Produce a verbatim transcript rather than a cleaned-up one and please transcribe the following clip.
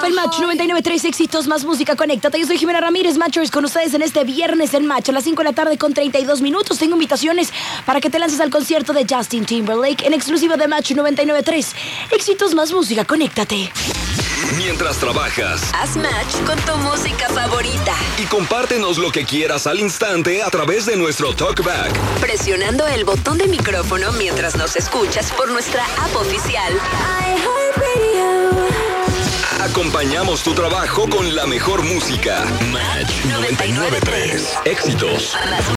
el Match noventa y nueve punto tres, éxitos más música, conéctate. Yo soy Jimena Ramírez, Matchers, con ustedes en este viernes en Match a las cinco de la tarde con treinta y dos minutos. Tengo invitaciones para que te lances al concierto de Justin Timberlake en exclusiva de Match noventa y nueve punto tres. Éxitos más música, conéctate. Mientras trabajas, haz match con tu música favorita y compártenos lo que quieras al instante a través de nuestro TalkBack, presionando el botón de micrófono mientras nos escuchas por nuestra app oficial. Acompañamos tu trabajo con la mejor música. Match noventa y nueve punto tres. Éxitos